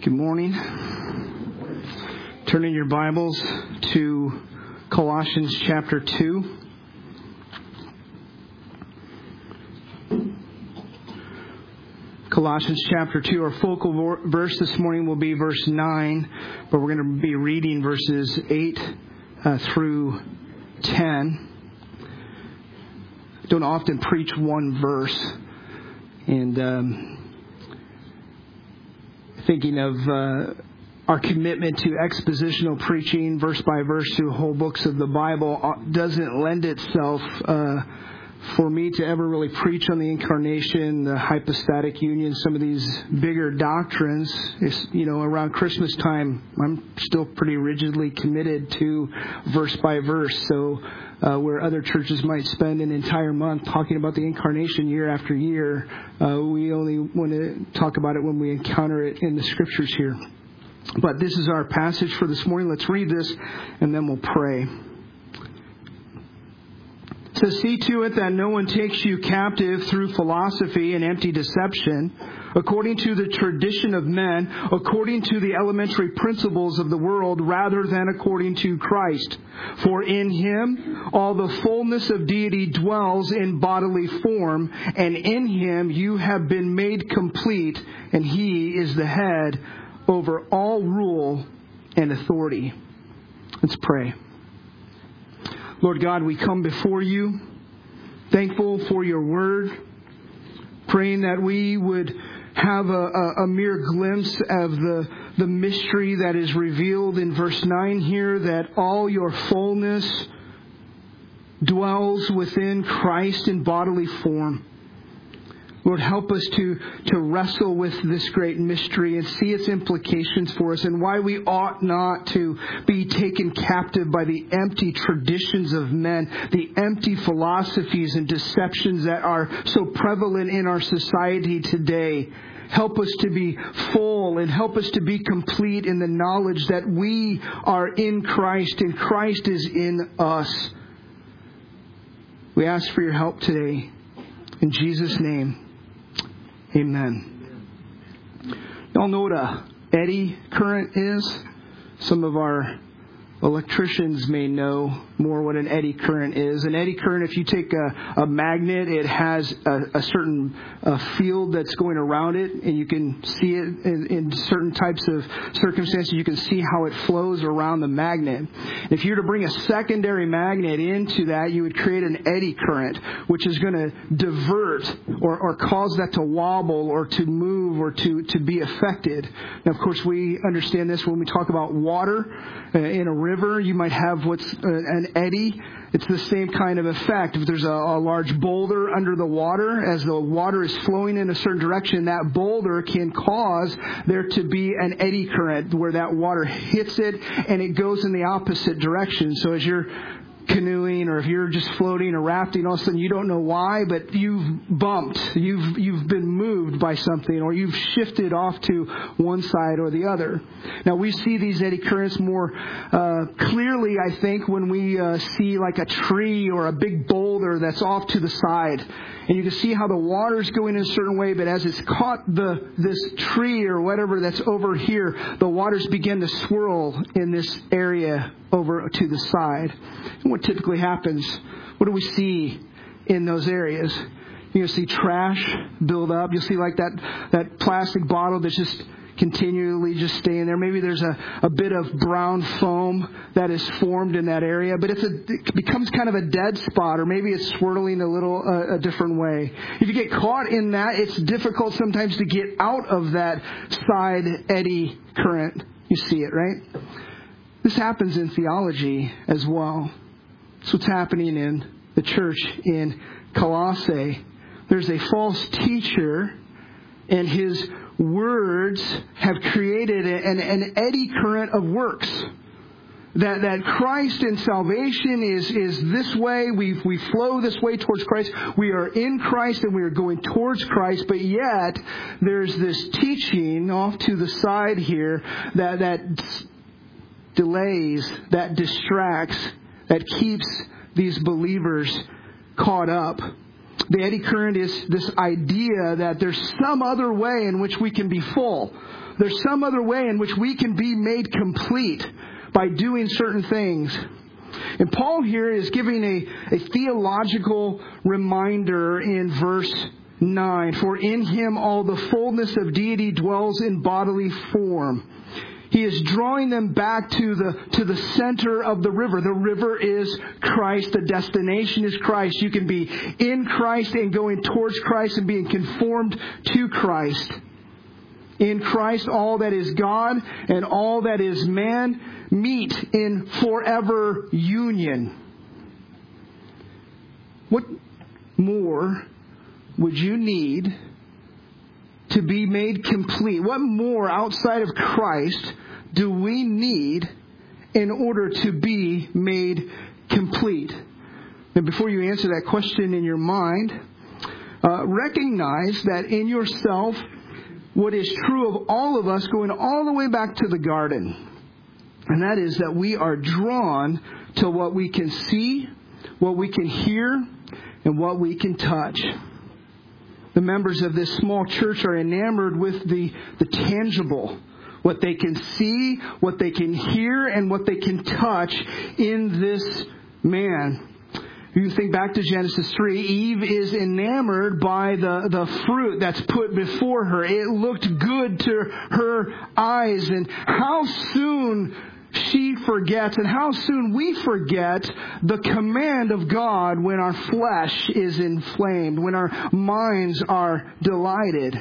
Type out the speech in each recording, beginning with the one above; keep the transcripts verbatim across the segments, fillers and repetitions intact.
Good morning. Turn in your Bibles to Colossians chapter two. Colossians chapter two. Our focal verse this morning will be verse nine, but we're going to be reading verses eight uh, through ten. I don't often preach one verse, and um, thinking of uh, our commitment to expositional preaching, verse by verse through whole books of the Bible, doesn't lend itself uh, for me to ever really preach on the incarnation, the hypostatic union, some of these bigger doctrines. It's, you know, around Christmas time, I'm still pretty rigidly committed to verse by verse. So uh, where other churches might spend an entire month talking about the incarnation year after year, uh, we only want to talk about it when we encounter it in the Scriptures here. But this is our passage for this morning. Let's read this, and then we'll pray. It says, "See to it that no one takes you captive through philosophy and empty deception, according to the tradition of men, according to the elementary principles of the world, rather than according to Christ. For in Him all the fullness of deity dwells in bodily form, and in Him you have been made complete, and He is the head over all rule and authority." Let's pray. Lord God, we come before you, thankful for your word, praying that we would have a, a, a mere glimpse of the, the mystery that is revealed in verse nine here, that all your fullness dwells within Christ in bodily form. Lord, help us to, to wrestle with this great mystery and see its implications for us and why we ought not to be taken captive by the empty traditions of men, the empty philosophies and deceptions that are so prevalent in our society today. Help us to be full and help us to be complete in the knowledge that we are in Christ and Christ is in us. We ask for your help today. In Jesus' name. Amen. Y'all know what a eddy current is? Some of our electricians may know more what an eddy current is. An eddy current, if you take a, a magnet, it has a, a certain uh, field that's going around it, and you can see it in, in certain types of circumstances. You can see how it flows around the magnet. If you were to bring a secondary magnet into that, you would create an eddy current, which is going to divert or, or cause that to wobble or to move or to, to be affected. Now, of course, we understand this when we talk about water. Uh, in a river, you might have what's uh, an eddy. It's the same kind of effect. If there's a, a large boulder under the water, as the water is flowing in a certain direction, that boulder can cause there to be an eddy current where that water hits it and it goes in the opposite direction. So as you're canoeing, or if you're just floating or rafting, all of a sudden you don't know why, but you've bumped, you've you've been moved by something, or you've shifted off to one side or the other. Now we see these eddy currents more uh, clearly, I think, when we uh, see like a tree or a big boulder that's off to the side, and you can see how the water's going in a certain way, but as it's caught the this tree or whatever that's over here, the waters begin to swirl in this area over to the side. And what typically happens, what do we see in those areas? You'll see trash build up. You'll see like that, that plastic bottle that's just continually just staying there. Maybe there's a, a bit of brown foam that is formed in that area, but it's a, it becomes kind of a dead spot, or maybe it's swirling a little uh, a different way. If you get caught in that, it's difficult sometimes to get out of that side eddy current. You see it, right? This happens in theology as well. That's what's happening in the church in Colossae. There's a false teacher, and his words have created an, an eddy current of works. That that Christ and salvation is, is this way. We we flow this way towards Christ. We are in Christ and we are going towards Christ. But yet there's this teaching off to the side here that that delays, that distracts, that keeps these believers caught up. The eddy current is this idea that there's some other way in which we can be full. There's some other way in which we can be made complete by doing certain things. And Paul here is giving a, a theological reminder in verse nine. For in him all the fullness of deity dwells in bodily form. He is drawing them back to the to the center of the river. The river is Christ. The destination is Christ. You can be in Christ and going towards Christ and being conformed to Christ. In Christ, all that is God and all that is man meet in forever union. What more would you need to be made complete? What more outside of Christ do we need in order to be made complete? And before you answer that question in your mind, uh, recognize that in yourself, what is true of all of us going all the way back to the garden. And that is that we are drawn to what we can see, what we can hear, and what we can touch. The members of this small church are enamored with the, the tangible, what they can see, what they can hear, and what they can touch in this man. If you think back to Genesis three, Eve is enamored by the, the fruit that's put before her. It looked good to her eyes. And how soon she forgets, and how soon we forget the command of God when our flesh is inflamed, when our minds are delighted.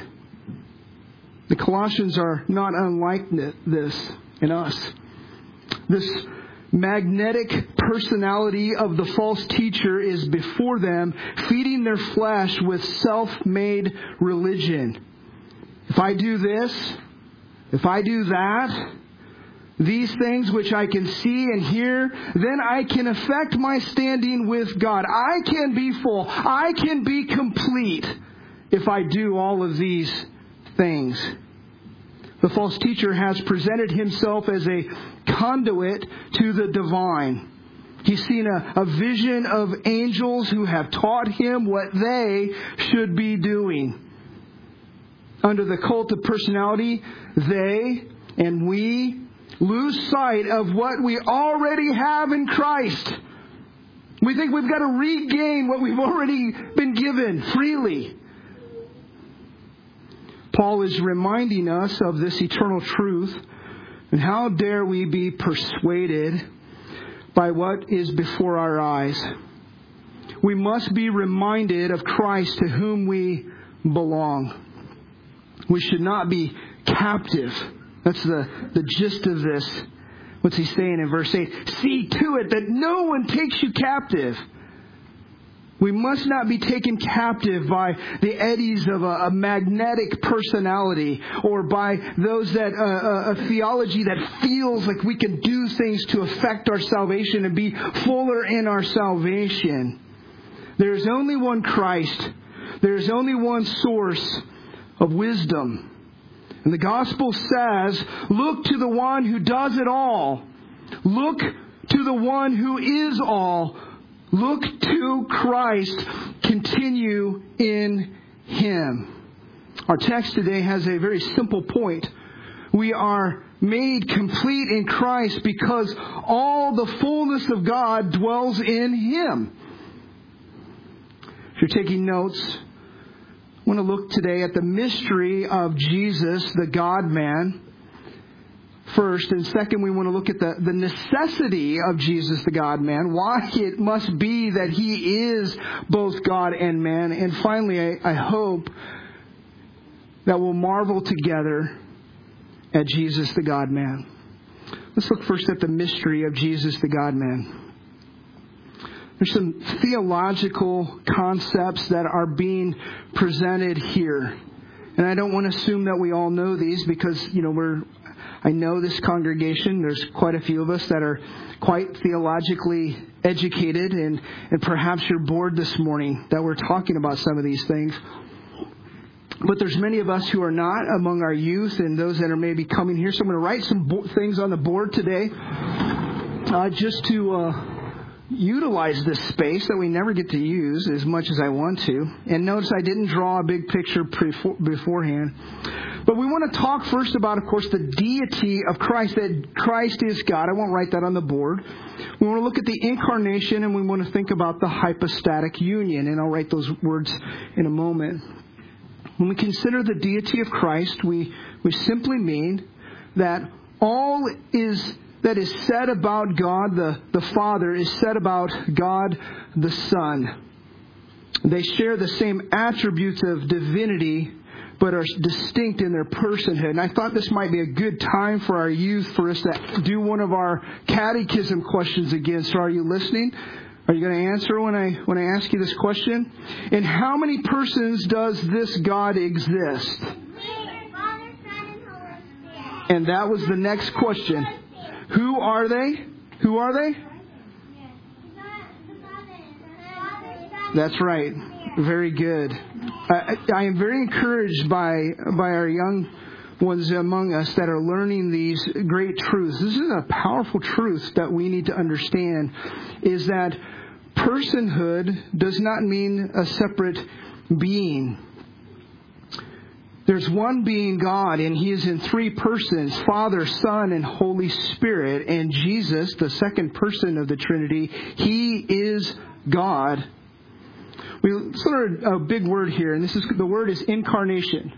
The Colossians are not unlike this in us. This magnetic personality of the false teacher is before them, feeding their flesh with self-made religion. If I do this, if I do that, these things which I can see and hear, then I can affect my standing with God. I can be full. I can be complete if I do all of these things. The false teacher has presented himself as a conduit to the divine. He's seen a, a vision of angels who have taught him what they should be doing. Under the cult of personality, they and we lose sight of what we already have in Christ. We think we've got to regain what we've already been given freely. Paul is reminding us of this eternal truth, and how dare we be persuaded by what is before our eyes. We must be reminded of Christ to whom we belong. We should not be captive. That's the, the gist of this. What's he saying in verse eight? See to it that no one takes you captive. We must not be taken captive by the eddies of a, a magnetic personality, or by those that uh, a theology that feels like we can do things to affect our salvation and be fuller in our salvation. There is only one Christ. There is only one source of wisdom. And the gospel says, look to the one who does it all. Look to the one who is all. Look to Christ. Continue in Him. Our text today has a very simple point. We are made complete in Christ because all the fullness of God dwells in Him. If you're taking notes, I want to look today at the mystery of Jesus, the God-man, first. And second, we want to look at the, the necessity of Jesus, the God-man, why it must be that He is both God and man. And finally, I, I hope that we'll marvel together at Jesus, the God-man. Let's look first at the mystery of Jesus, the God-man. There's some theological concepts that are being presented here. And I don't want to assume that we all know these because, you know, we're, I know this congregation, there's quite a few of us that are quite theologically educated, and, and perhaps you're bored this morning that we're talking about some of these things. But there's many of us who are not among our youth and those that are maybe coming here. So I'm going to write some bo- things on the board today uh, just to... Uh, utilize this space that we never get to use as much as I want to. And notice I didn't draw a big picture pre- beforehand. But we want to talk first about, of course, the deity of Christ, that Christ is God. I won't write that on the board. We want to look at the incarnation, and we want to think about the hypostatic union. And I'll write those words in a moment. When we consider the deity of Christ, we, we simply mean that all is that is said about God the, the Father is said about God the Son. They share the same attributes of divinity, but are distinct in their personhood. And I thought this might be a good time for our youth for us to do one of our catechism questions again. So are you listening? Are you going to answer when I when I ask you this question? In how many persons does this God exist? And that was the next question. Who are they? Who are they? That's right. Very good. I, I am very encouraged by by our young ones among us that are learning these great truths. This is a powerful truth that we need to understand, is that personhood does not mean a separate being. There's one being God, and He is in three persons, Father, Son, and Holy Spirit. And Jesus, the second person of the Trinity, He is God. We learned a big word here, and this is the word is incarnation.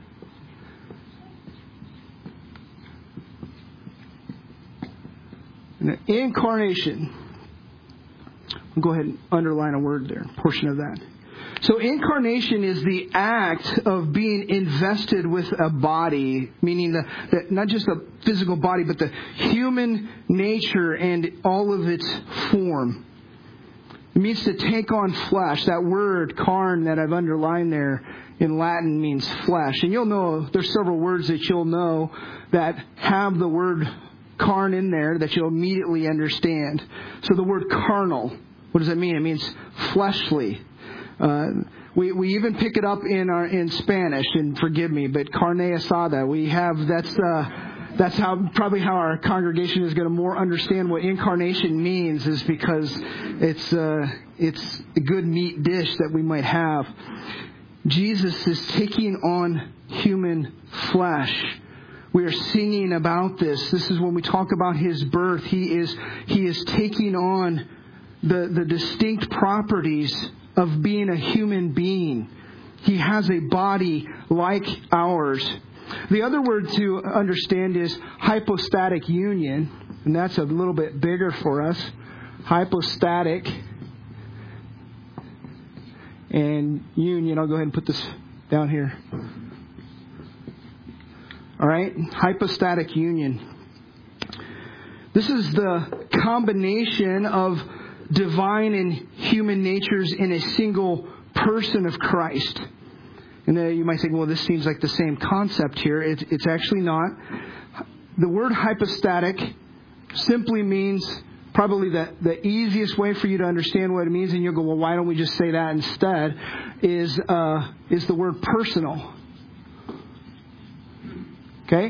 Incarnation. I'll go ahead and underline a word there, a portion of that. So incarnation is the act of being invested with a body, meaning the, the, not just the physical body, but the human nature and all of its form. It means to take on flesh. That word, carn, that I've underlined there in Latin means flesh. And you'll know, there's several words that you'll know that have the word carn in there that you'll immediately understand. So the word carnal, what does that mean? It means fleshly. Uh, we we even pick it up in our in Spanish, and forgive me, but carne asada. We have that's uh, that's how probably how our congregation is going to more understand what incarnation means, is because it's uh, it's a good meat dish that we might have. Jesus is taking on human flesh. We are singing about this. This is when we talk about His birth. He is He is taking on the the distinct properties of being a human being. He has a body like ours. The other word to understand is hypostatic union, and that's a little bit bigger for us. Hypostatic and union. I'll go ahead and put this down here. All right, hypostatic union. This is the combination of divine and human natures in a single person of Christ. And then you might think, well, this seems like the same concept here. It, it's actually not. The word hypostatic simply means, probably the, the easiest way for you to understand what it means, and you'll go, well, why don't we just say that instead, is, uh, is the word personal. Okay?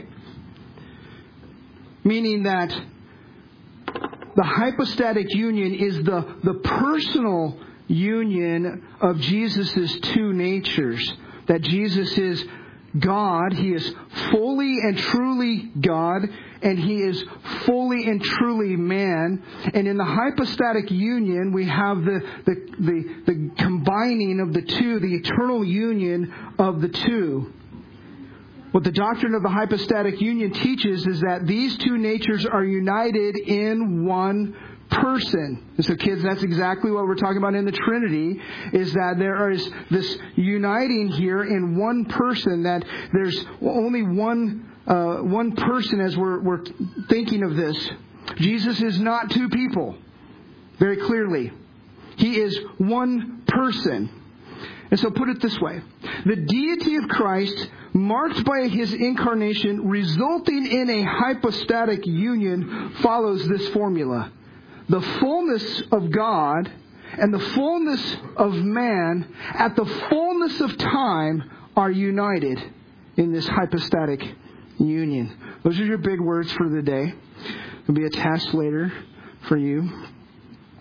Meaning that the hypostatic union is the, the personal union of Jesus' two natures. That Jesus is God. He is fully and truly God, and He is fully and truly man. And in the hypostatic union, we have the, the, the, the combining of the two, the eternal union of the two. What the doctrine of the hypostatic union teaches is that these two natures are united in one person. And so kids, that's exactly what we're talking about in the Trinity, is that there is this uniting here in one person, that there's only one uh, one person as we're, we're thinking of this. Jesus is not two people, very clearly. He is one person. And so put it this way. The deity of Christ, marked by His incarnation, resulting in a hypostatic union, follows this formula. The fullness of God and the fullness of man at the fullness of time are united in this hypostatic union. Those are your big words for the day. There'll be a test later for you.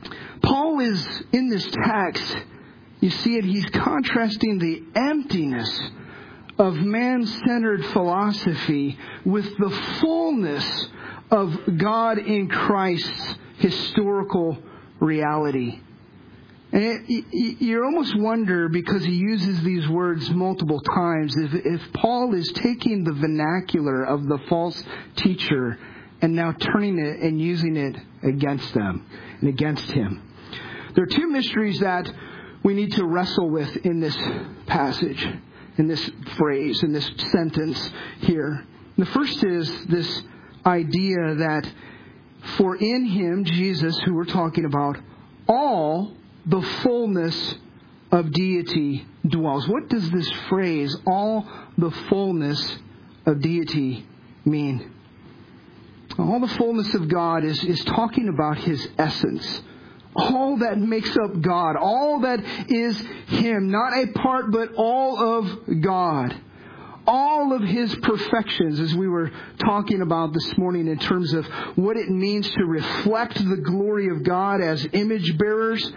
Paul is, in this text, you see it, he's contrasting the emptiness of man-centered philosophy with the fullness of God in Christ's historical reality. And it, you almost wonder, because he uses these words multiple times, if, if Paul is taking the vernacular of the false teacher and now turning it and using it against them and against him. There are two mysteries that we need to wrestle with in this passage, in this phrase, in this sentence here. The first is this idea that for in him, Jesus, who we're talking about, all the fullness of deity dwells. What does this phrase, all the fullness of deity, mean? All the fullness of God is, is talking about his essence. All that makes up God. All that is him. Not a part, but all of God. All of his perfections, as we were talking about this morning in terms of what it means to reflect the glory of God as image bearers.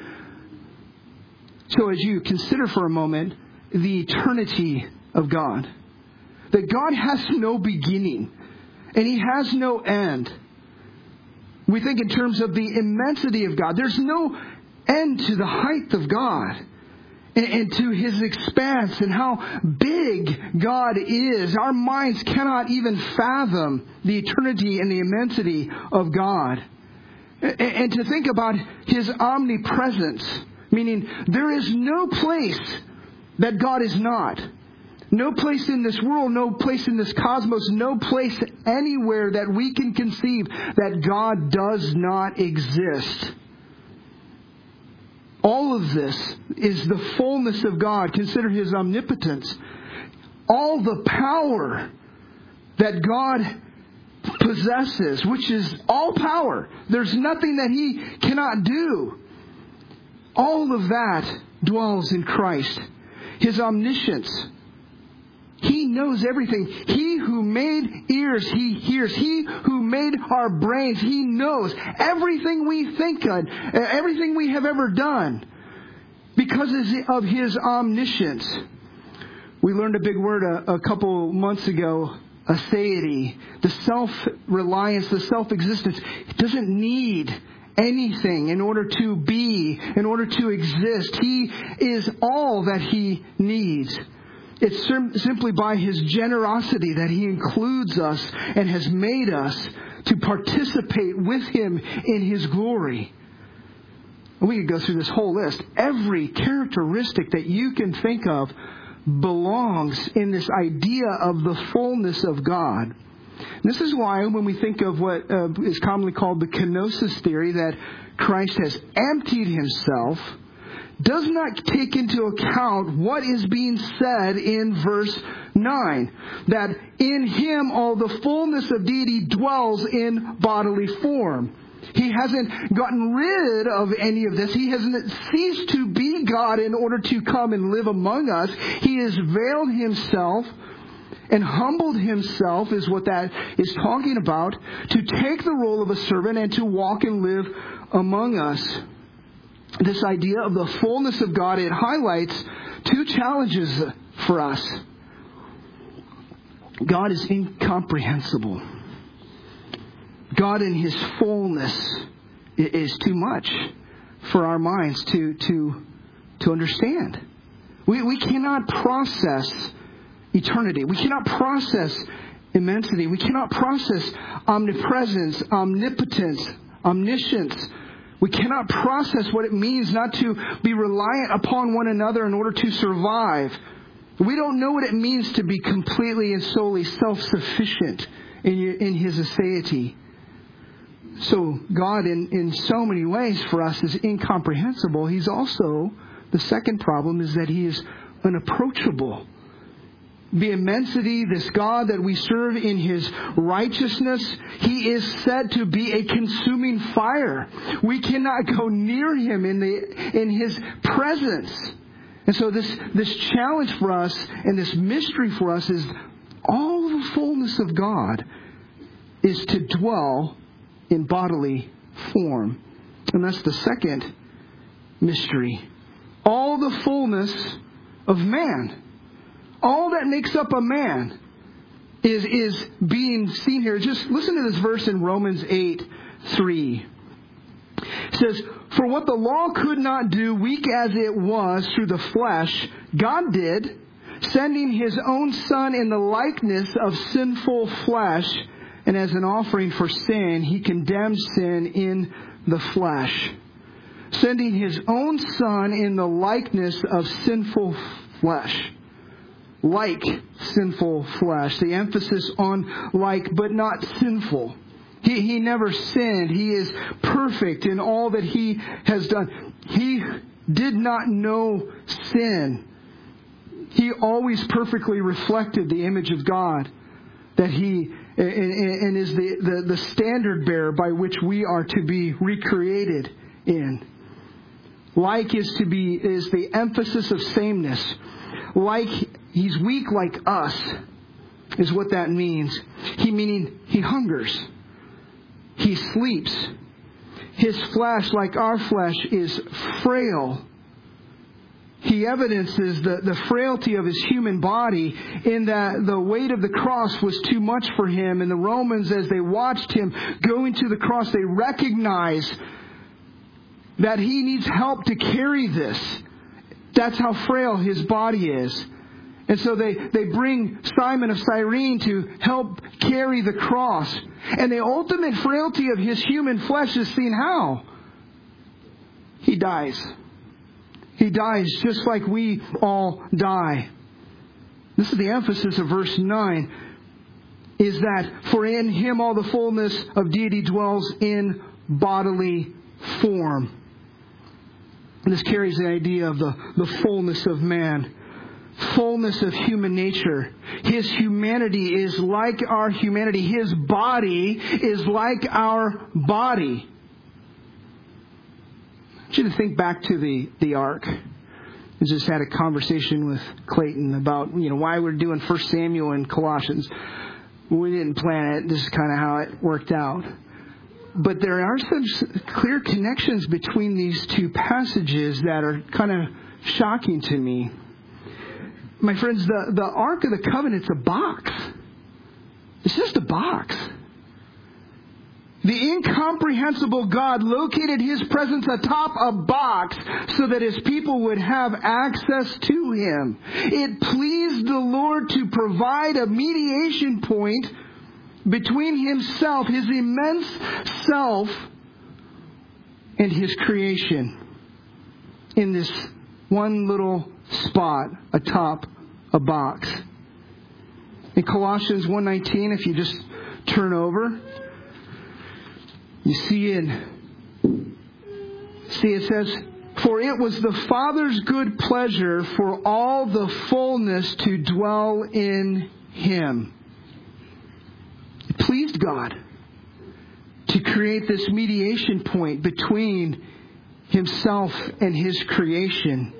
So as you consider for a moment the eternity of God, that God has no beginning and he has no end. We think in terms of the immensity of God. There's no end to the height of God and, and to his expanse and how big God is. Our minds cannot even fathom the eternity and the immensity of God. And, and to think about his omnipresence, meaning there is no place that God is not. No place in this world, no place in this cosmos, no place anywhere that we can conceive that God does not exist. All of this is the fullness of God. Consider his omnipotence. All the power that God possesses, which is all power. There's nothing that he cannot do. All of that dwells in Christ. His omniscience. He knows everything. He who made ears, he hears. He who made our brains, he knows everything we think of, everything we have ever done, because of his omniscience. We learned a big word a, a couple months ago, aseity, the self-reliance, the self-existence. It doesn't need anything in order to be, in order to exist. He is all that he needs. It's sim- simply by his generosity that he includes us and has made us to participate with him in his glory. And we could go through this whole list. Every characteristic that you can think of belongs in this idea of the fullness of God. And this is why when we think of what uh, is commonly called the kenosis theory, that Christ has emptied himself, does not take into account what is being said in verse nine. That in him all the fullness of deity dwells in bodily form. He hasn't gotten rid of any of this. He hasn't ceased to be God in order to come and live among us. He has veiled himself and humbled himself, is what that is talking about, to take the role of a servant and to walk and live among us. This idea of the fullness of God, it highlights two challenges for us. God is incomprehensible. God in his fullness is too much for our minds to to to understand. We we cannot process eternity. We cannot process immensity. We cannot process omnipresence, omnipotence, omniscience. We cannot process what it means not to be reliant upon one another in order to survive. We don't know what it means to be completely and solely self-sufficient in, in his aseity. So God, in, in so many ways for us, is incomprehensible. He's also, the second problem is that he is unapproachable. The immensity, this God that we serve in his righteousness, he is said to be a consuming fire. We cannot go near him in the in his presence. And so this, this challenge for us and this mystery for us is all the fullness of God is to dwell in bodily form. And that's the second mystery. All the fullness of man. All that makes up a man is, is being seen here. Just listen to this verse in Romans eight three. It says, "For what the law could not do, weak as it was through the flesh, God did, sending His own Son in the likeness of sinful flesh, and as an offering for sin, He condemned sin in the flesh." Sending His own Son in the likeness of sinful flesh. Like sinful flesh. The emphasis on like, but not sinful. He, he never sinned. He is perfect in all that He has done. He did not know sin. He always perfectly reflected the image of God. That He and, and is the, the, the standard bearer by which we are to be recreated in. Like is to be is the emphasis of sameness. Like He's weak like us is what that means. He meaning He hungers. He sleeps. His flesh, like our flesh, is frail. He evidences the, the frailty of His human body in that the weight of the cross was too much for Him. And the Romans, as they watched Him going to the cross, they recognize that He needs help to carry this. That's how frail His body is. And so they, they bring Simon of Cyrene to help carry the cross. And the ultimate frailty of His human flesh is seen how? He dies. He dies just like we all die. This is the emphasis of verse nine. Is that for in Him all the fullness of deity dwells in bodily form. And this carries the idea of the, the fullness of man. Fullness of human nature. His humanity is like our humanity. His body is like our body. I want you to think back to the, the ark. I just had a conversation with Clayton about, you know, why we're doing First Samuel and Colossians. We didn't plan it. This is kind of how it worked out. But there are some clear connections between these two passages that are kind of shocking to me. My friends, the, the Ark of the Covenant's a box. It's just a box. The incomprehensible God located His presence atop a box so that His people would have access to Him. It pleased the Lord to provide a mediation point between Himself, His immense self, and His creation in this one little spot atop a box. In Colossians one nineteen, if you just turn over, you see in see it says, "For it was the Father's good pleasure for all the fullness to dwell in Him." It pleased God to create this mediation point between Himself and His creation.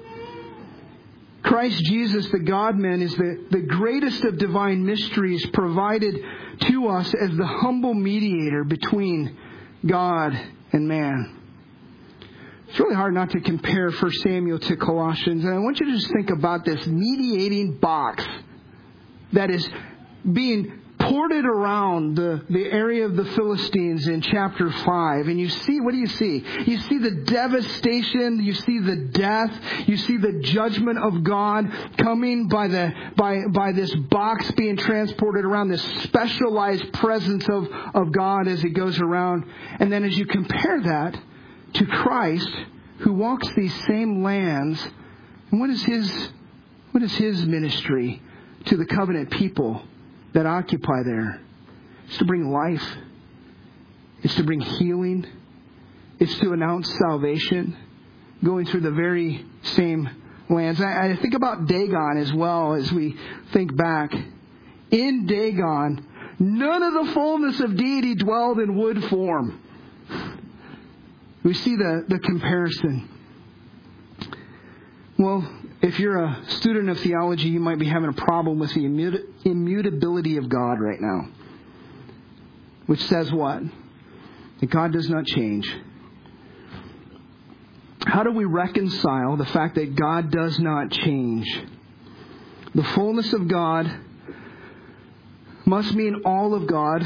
Christ Jesus, the God-man, is the, the greatest of divine mysteries provided to us as the humble mediator between God and man. It's really hard not to compare First Samuel to Colossians. And I want you to just think about this mediating box that is being ported around the, the area of the Philistines in chapter five. And you see, what do you see? You see the devastation, you see the death, you see the judgment of God coming by the by by this box being transported around, this specialized presence of, of God as it goes around. And then as you compare that to Christ, who walks these same lands, and what is his what is his ministry to the covenant people that occupy there? It's to bring life. It's to bring healing. It's to announce salvation, going through the very same lands. I, I think about Dagon as well as we think back. In Dagon, none of the fullness of deity dwelled in wood form. We see the, the comparison. Well, if you're a student of theology, you might be having a problem with the immut- immutability of God right now. Which says what? That God does not change. how do we reconcile the fact that God does not change? The fullness of God must mean all of God,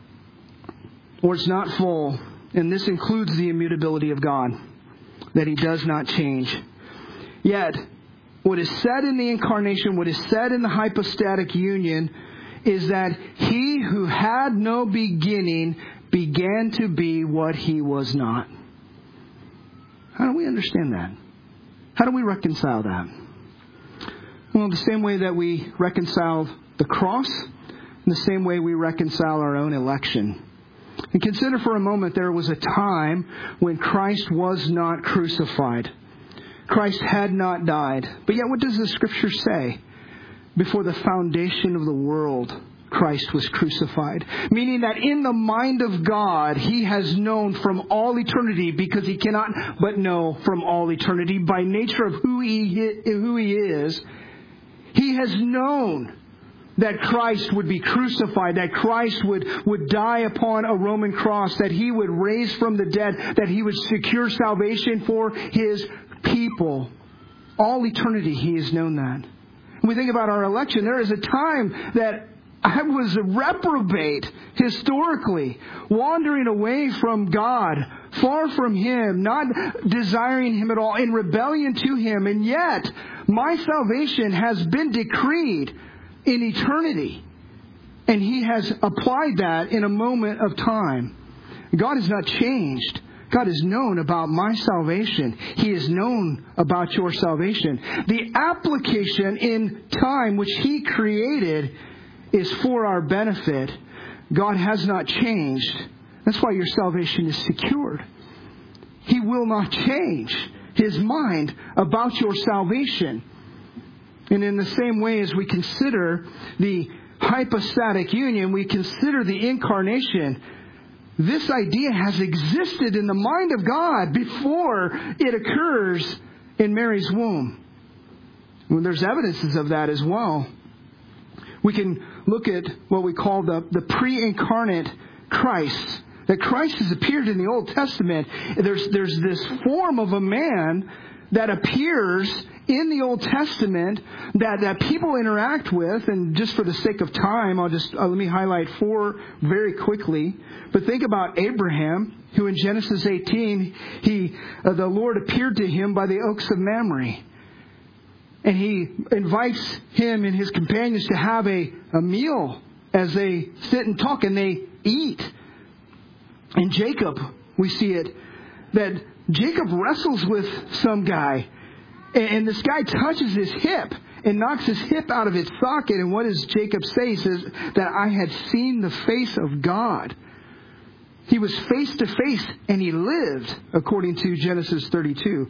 or it's not full. And this includes the immutability of God, that He does not change. Yet, what is said in the incarnation, what is said in the hypostatic union, is that He who had no beginning began to be what He was not. How do we understand that? How do we reconcile that? Well, the same way that we reconcile the cross, in the same way we reconcile our own election. And consider for a moment there was a time when Christ was not crucified. Christ had not died. But yet what does the Scripture say? Before the foundation of the world, Christ was crucified. Meaning that in the mind of God, He has known from all eternity, because He cannot but know from all eternity by nature of who He, who he is. He has known that Christ would be crucified, that Christ would, would die upon a Roman cross, that He would raise from the dead, that He would secure salvation for His people. All eternity He has known that. When we think about our election, there is a time that I was a reprobate historically, wandering away from God, far from Him, not desiring Him at all, in rebellion to Him. And yet, my salvation has been decreed in eternity. And He has applied that in a moment of time. God has not changed. God has known about my salvation. He has known about your salvation. The application in time which He created is for our benefit. God has not changed. That's why your salvation is secured. He will not change His mind about your salvation. And in the same way as we consider the hypostatic union, we consider the incarnation. This idea has existed in the mind of God before it occurs in Mary's womb. Well, there's evidences of that as well. We can look at what we call the, the pre-incarnate Christ. That Christ has appeared in the Old Testament. There's, there's this form of a man that appears in the Old Testament that, that people interact with. And just for the sake of time, I'll just uh, let me highlight four very quickly. But think about Abraham, who in Genesis eighteen, he uh, the Lord appeared to him by the oaks of Mamre. And He invites him and his companions to have a, a meal as they sit and talk, and they eat. In Jacob, we see it, that Jacob wrestles with some guy. And, and this guy touches his hip and knocks his hip out of its socket. And what does Jacob say? He says that I had seen the face of God. He was face to face and he lived, according to Genesis thirty-two.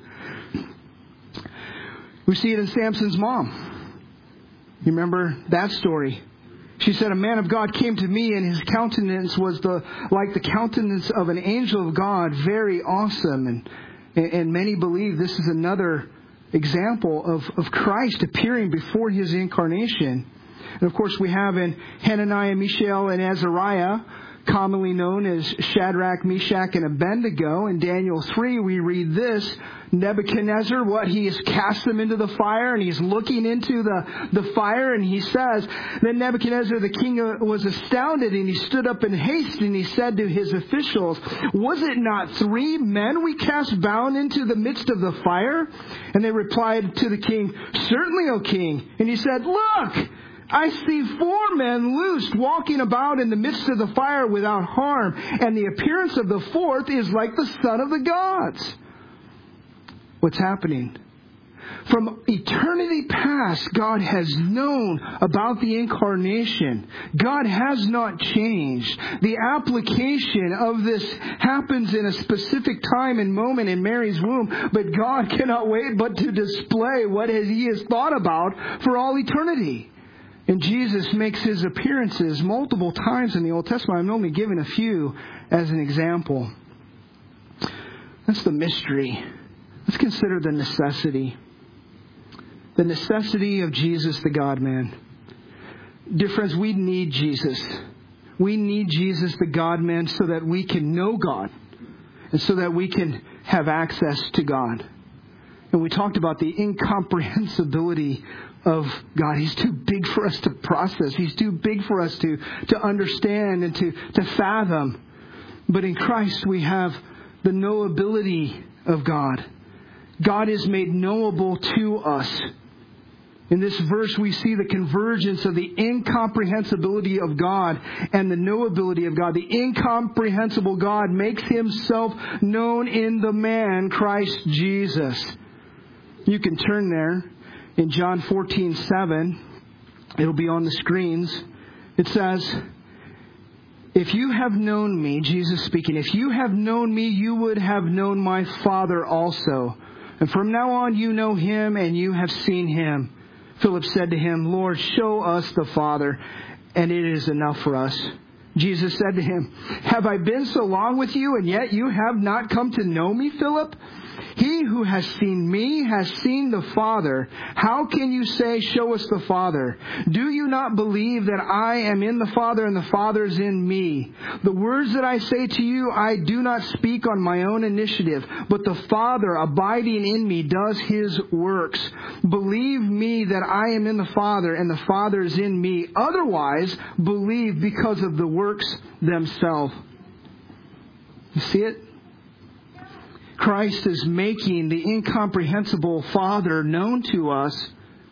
We see it in Samson's mom. You remember that story? She said, a man of God came to me, and his countenance was the like the countenance of an angel of God, very awesome. And, and many believe this is another example of, of Christ appearing before His incarnation. And of course, we have in Hananiah, Mishael, and Azariah, commonly known as Shadrach, Meshach, and Abednego. In Daniel three, we read this. Nebuchadnezzar, what? He has cast them into the fire, and he's looking into the, the fire, and he says, then Nebuchadnezzar the king was astounded, and he stood up in haste, and he said to his officials, was it not three men we cast bound into the midst of the fire? And they replied to the king, certainly, O king. And he said, look, I see four men loosed, walking about in the midst of the fire without harm, and the appearance of the fourth is like the son of the gods. What's happening? From eternity past, God has known about the incarnation. God has not changed. The application of this happens in a specific time and moment in Mary's womb, but God cannot wait but to display what He has thought about for all eternity. And Jesus makes His appearances multiple times in the Old Testament. I'm only giving a few as an example. That's the mystery. Let's consider the necessity. The necessity of Jesus, the God-man. Dear friends, we need Jesus. We need Jesus, the God-man, so that we can know God. And so that we can have access to God. And we talked about the incomprehensibility of God. He's too big for us to process. He's too big for us to, to understand and to, to fathom. But in Christ we have the knowability of God. God is made knowable to us. In this verse we see the convergence of the incomprehensibility of God and the knowability of God. The incomprehensible God makes himself known in the man, Christ Jesus. You can turn there in John fourteen seven. It'll be on the screens. It says, if you have known me, Jesus speaking, if you have known me, you would have known my Father also. And from now on you know him and you have seen him. Philip said to him, Lord, show us the Father, and it is enough for us. Jesus said to him, have I been so long with you, and yet you have not come to know me, Philip? He who has seen me has seen the Father. How can you say, show us the Father? Do you not believe that I am in the Father and the Father is in me? The words that I say to you, I do not speak on my own initiative, but the Father abiding in me does his works. Believe me that I am in the Father and the Father is in me. Otherwise, believe because of the works themselves. You see it? Christ is making the incomprehensible Father known to us.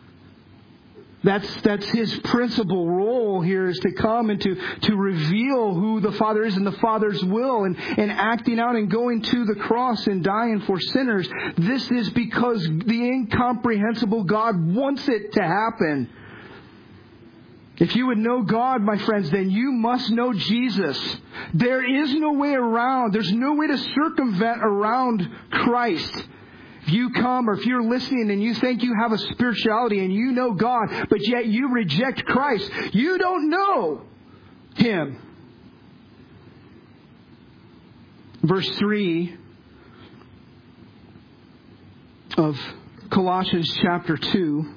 That's that's his principal role here, is to come and to, to reveal who the Father is and the Father's will, and, and acting out and going to the cross and dying for sinners. This is because the incomprehensible God wants it to happen. If you would know God, my friends, then you must know Jesus. There is no way around. There's no way to circumvent around Christ. If you come, or if you're listening and you think you have a spirituality and you know God, but yet you reject Christ, you don't know him. Verse three of Colossians chapter two.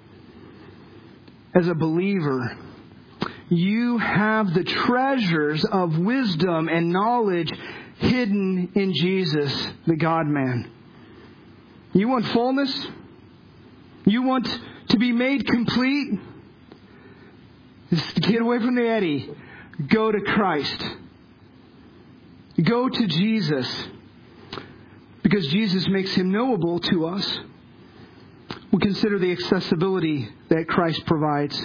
As a believer, you have the treasures of wisdom and knowledge hidden in Jesus, the God-man. You want fullness? You want to be made complete? Just get away from the eddy. Go to Christ. Go to Jesus. Because Jesus makes him knowable to us. We consider the accessibility that Christ provides.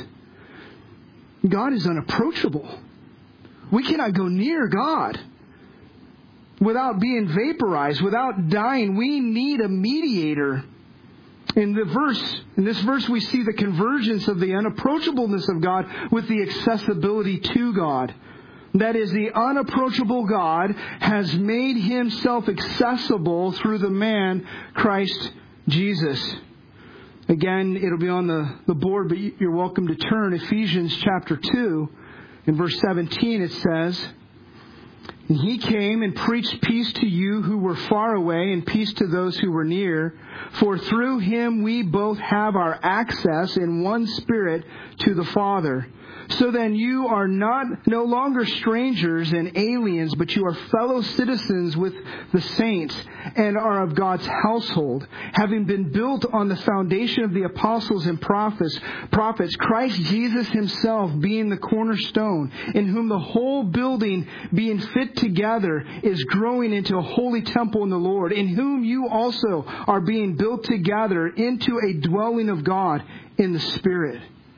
God is unapproachable. We cannot go near God without being vaporized, without dying. We need a mediator. In the verse, in this verse, we see the convergence of the unapproachableness of God with the accessibility to God. That is, the unapproachable God has made himself accessible through the man, Christ Jesus. Again, it'll be on the, the board, but you're welcome to turn. Ephesians chapter two, in verse seventeen, it says, and he came and preached peace to you who were far away and peace to those who were near. For through him we both have our access in one Spirit to the Father. So then you are not no longer strangers and aliens, but you are fellow citizens with the saints and are of God's household, having been built on the foundation of the apostles and prophets, prophets, Christ Jesus himself being the cornerstone, in whom the whole building being fit together is growing into a holy temple in the Lord, in whom you also are being built together into a dwelling of God in the Spirit.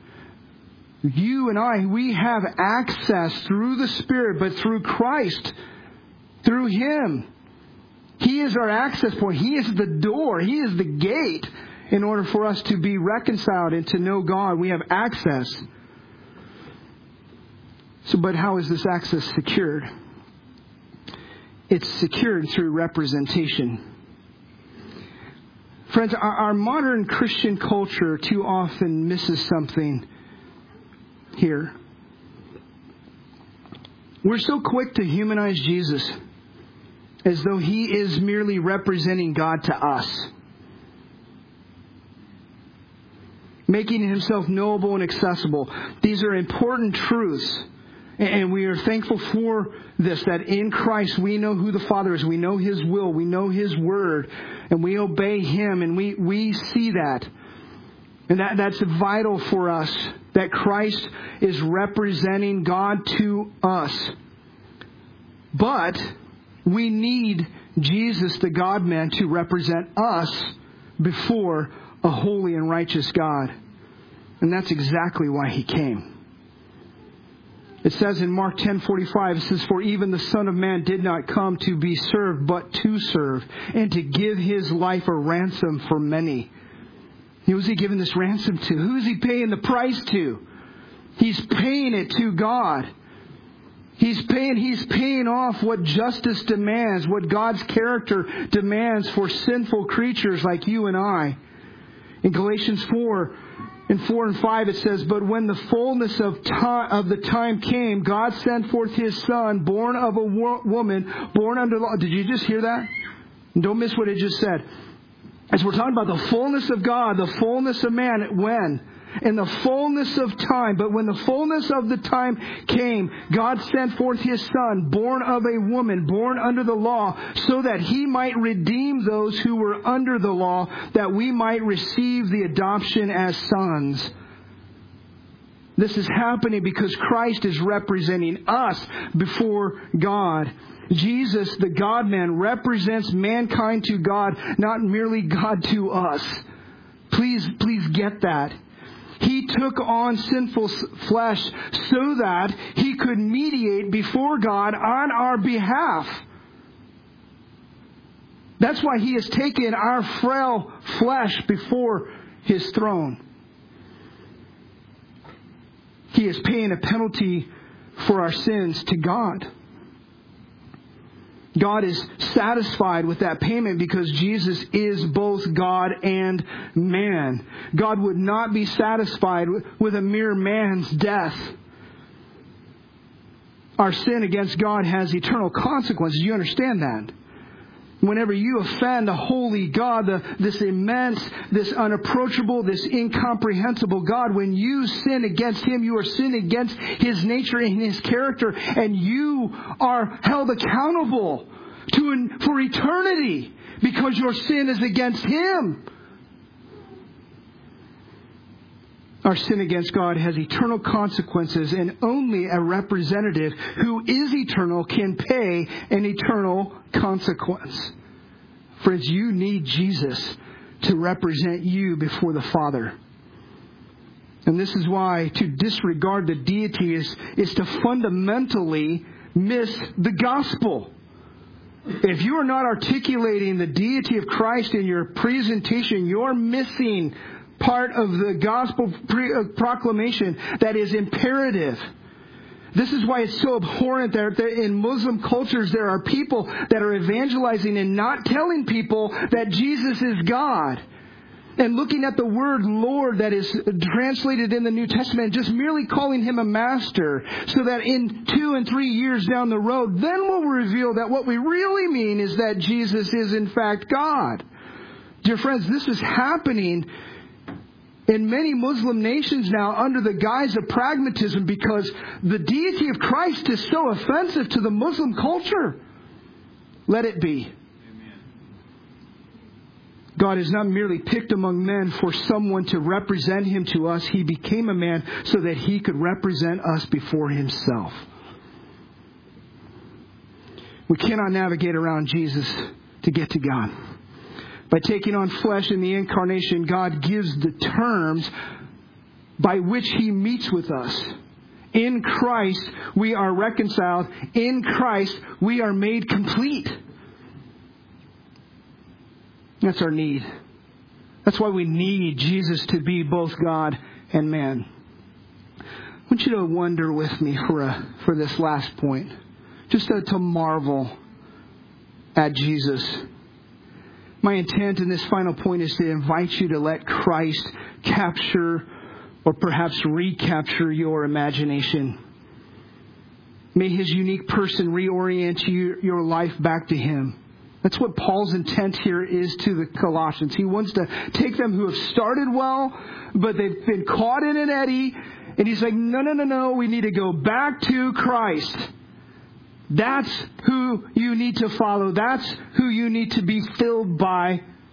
You and I, we have access through the Spirit, but through Christ, through him. He is our access point. He is the door. He is the gate in order for us to be reconciled and to know God. We have access. So, but how is this access secured? It's secured through representation. Friends, our, our modern Christian culture too often misses something here. We're so quick to humanize Jesus as though he is merely representing God to us, making himself knowable and accessible. These are important truths, and we are thankful for this, that in Christ we know who the Father is, we know his will, we know his word, and we obey Him, and we, we see that. And that, that's vital for us, that Christ is representing God to us. But we need Jesus, the God-man, to represent us before a holy and righteous God. And that's exactly why He came. It says in Mark ten forty-five, it says, "For even the Son of Man did not come to be served, but to serve, and to give His life a ransom for many." Who is He giving this ransom to? Who is He paying the price to? He's paying it to God. He's paying, he's paying off what justice demands, what God's character demands for sinful creatures like you and I. In Galatians four, in four and five, it says, "But when the fullness of time, of the time came, God sent forth His Son, born of a wo- woman, born under law." Did you just hear that? Don't miss what it just said. As we're talking about the fullness of God, the fullness of man, when? In the fullness of time. But when the fullness of the time came, God sent forth His Son, born of a woman, born under the law, so that He might redeem those who were under the law, that we might receive the adoption as sons. This is happening because Christ is representing us before God. Jesus, the God-man, represents mankind to God, not merely God to us. Please, please get that. He took on sinful flesh so that He could mediate before God on our behalf. That's why He has taken our frail flesh before His throne. He is paying a penalty for our sins to God. God is satisfied with that payment because Jesus is both God and man. God would not be satisfied with a mere man's death. Our sin against God has eternal consequences. You understand that? Whenever you offend a holy God, the, this immense, this unapproachable, this incomprehensible God, when you sin against Him, you are sinning against His nature and His character, and you are held accountable to an, for eternity because your sin is against Him. Our sin against God has eternal consequences, and only a representative who is eternal can pay an eternal consequence. Friends, you need Jesus to represent you before the Father. And this is why to disregard the deity is, is to fundamentally miss the gospel. If you are not articulating the deity of Christ in your presentation, you're missing part of the gospel pre- uh, proclamation that is imperative. This is why it's so abhorrent that in Muslim cultures there are people that are evangelizing and not telling people that Jesus is God. And looking at the word Lord that is translated in the New Testament, just merely calling Him a master, so that in two and three years down the road, then we'll reveal that what we really mean is that Jesus is in fact God. Dear friends, this is happening in many Muslim nations now under the guise of pragmatism because the deity of Christ is so offensive to the Muslim culture. Let it be. Amen. God is not merely picked among men for someone to represent Him to us. He became a man so that He could represent us before Himself. We cannot navigate around Jesus to get to God. By taking on flesh in the incarnation, God gives the terms by which He meets with us. In Christ, we are reconciled. In Christ, we are made complete. That's our need. That's why we need Jesus to be both God and man. I want you to wonder with me for a, for this last point. Just to, to marvel at Jesus. My intent in this final point is to invite you to let Christ capture or perhaps recapture your imagination. May His unique person reorient you, your life back to Him. That's what Paul's intent here is to the Colossians. He wants to take them who have started well, but they've been caught in an eddy. And he's like, no, no, no, no. We need to go back to Christ. That's who you need to follow. That's who you need to be filled by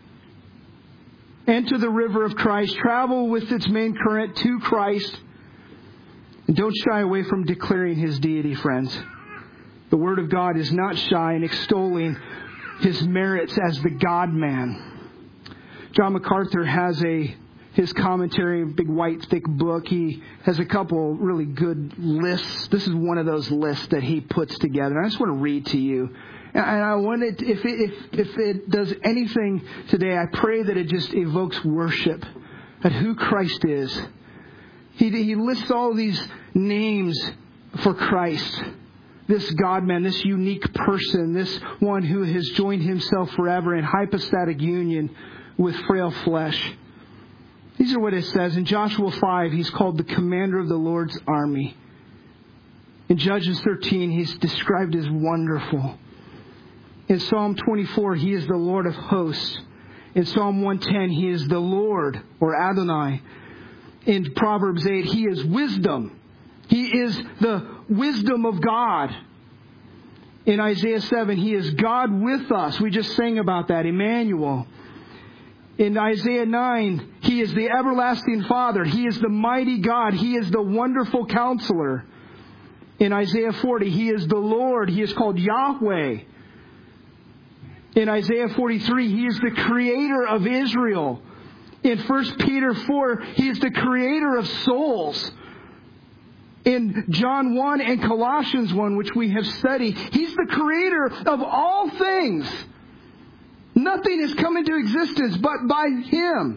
Enter the river of Christ. Travel with its main current to Christ. And don't shy away from declaring His deity, friends. The Word of God is not shy in extolling His merits as the God-man. John MacArthur has a his commentary, big white thick book. He has a couple really good lists. This is one of those lists that he puts together. I just want to read to you. And I wanted, if it, if if it does anything today, I pray that it just evokes worship at who Christ is. He he lists all these names for Christ. This God-man, this unique person, this one who has joined himself forever in hypostatic union with frail flesh. These are what it says. In Joshua five, he's called the commander of the Lord's army. In Judges thirteen, he's described as wonderful. In Psalm twenty-four, he is the Lord of hosts. In Psalm one ten, he is the Lord, or Adonai. In Proverbs eight, he is wisdom. He is the wisdom of God. In Isaiah seven, he is God with us. We just sang about that, Emmanuel. In Isaiah nine, he is the everlasting Father. He is the mighty God. He is the wonderful Counselor. In Isaiah forty, he is the Lord. He is called Yahweh. In Isaiah forty-three, he is the creator of Israel. In First Peter four, he is the creator of souls. In John one and Colossians one, which we have studied, he's the creator of all things. Nothing has come into existence but by Him.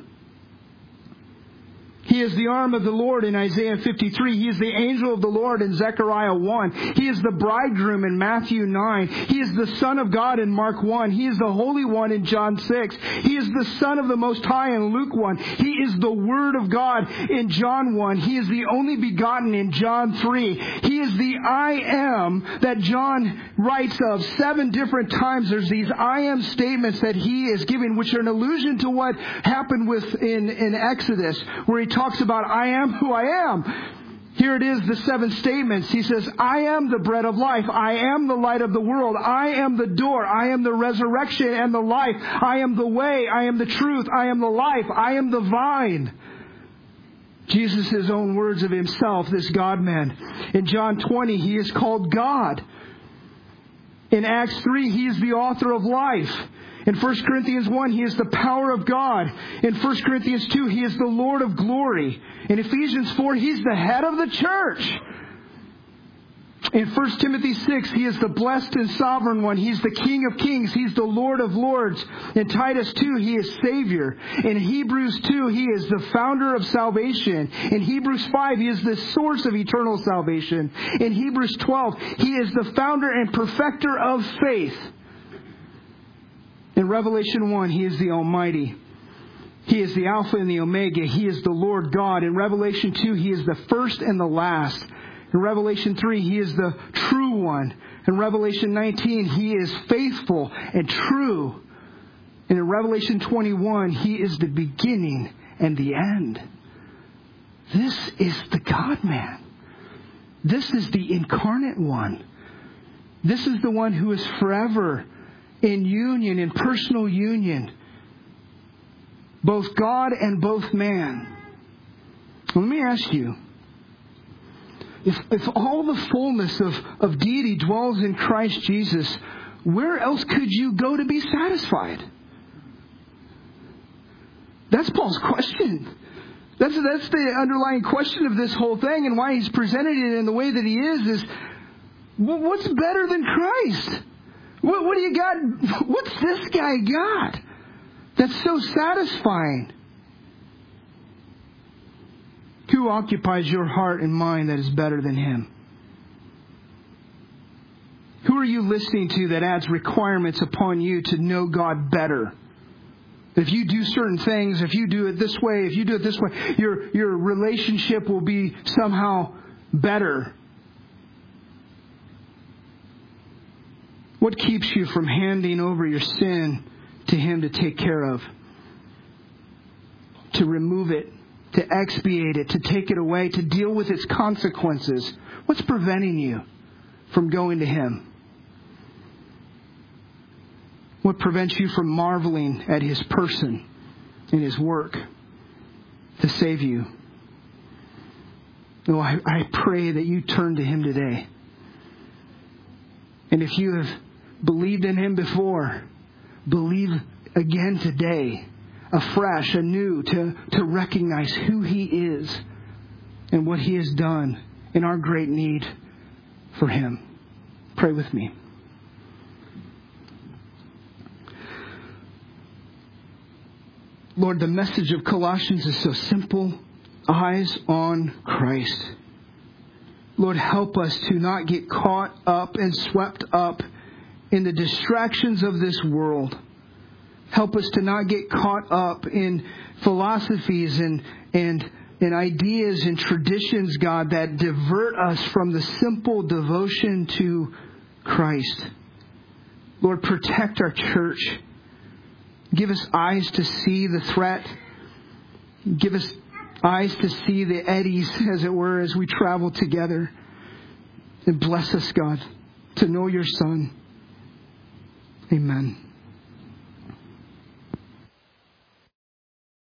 He is the arm of the Lord in Isaiah fifty-three. He is the angel of the Lord in Zechariah one. He is the bridegroom in Matthew nine. He is the Son of God in Mark one. He is the Holy One in John six. He is the Son of the Most High in Luke one. He is the Word of God in John one. He is the only begotten in John three. He is the I am that John writes of seven different times. There's these I am statements that he is giving, which are an allusion to what happened with in, in Exodus, where he talks about I am who I am. Here it is, the seven statements. He says, I am the bread of life. I am the light of the world. I am the door. I am the resurrection and the life. I am the way. I am the truth. I am the life. I am the vine. Jesus' own words of himself, this God-man. In John twenty, he is called God. In Acts three, he is the author of life. In First Corinthians one, he is the power of God. In First Corinthians two, he is the Lord of glory. In Ephesians four, he's the head of the church. In First Timothy six, he is the blessed and sovereign one. He's the King of kings. He's the Lord of lords. In Titus two, he is Savior. In Hebrews two, he is the founder of salvation. In Hebrews five, he is the source of eternal salvation. In Hebrews twelve, he is the founder and perfecter of faith. In Revelation one, he is the Almighty. He is the Alpha and the Omega. He is the Lord God. In Revelation two, he is the first and the last. In Revelation three, he is the true one. In Revelation nineteen, he is faithful and true. And in Revelation twenty-one, he is the beginning and the end. This is the God-man. This is the incarnate one. This is the one who is forever in union, in personal union, both God and both man. Let me ask you, if, if all the fullness of, of deity dwells in Christ Jesus, where else could you go to be satisfied? That's Paul's question. That's, that's the underlying question of this whole thing, and why he's presented it in the way that he is, is what's better than Christ? What, what do you got? What's this guy got that's so satisfying? Who occupies your heart and mind that is better than him? Who are you listening to that adds requirements upon you to know God better? If you do certain things, if you do it this way, if you do it this way, your, your relationship will be somehow better. What keeps you from handing over your sin to Him to take care of? To remove it, to expiate it, to take it away, to deal with its consequences. What's preventing you from going to Him? What prevents you from marveling at His person? in His work to save you. No, I, I pray that you turn to Him today. And if you have believed in Him before, believe again today, afresh, anew, to, to recognize who He is and what He has done in our great need for Him. Pray with me. Lord, the message of Colossians is so simple. Eyes on Christ. Lord, help us to not get caught up and swept up in the distractions of this world. Help us to not get caught up in philosophies and, and, and ideas and traditions, God, that divert us from the simple devotion to Christ. Lord, protect our church. Give us eyes to see the threat. Give us eyes to see the eddies, as it were, as we travel together. And bless us, God, to know your Son. Amen.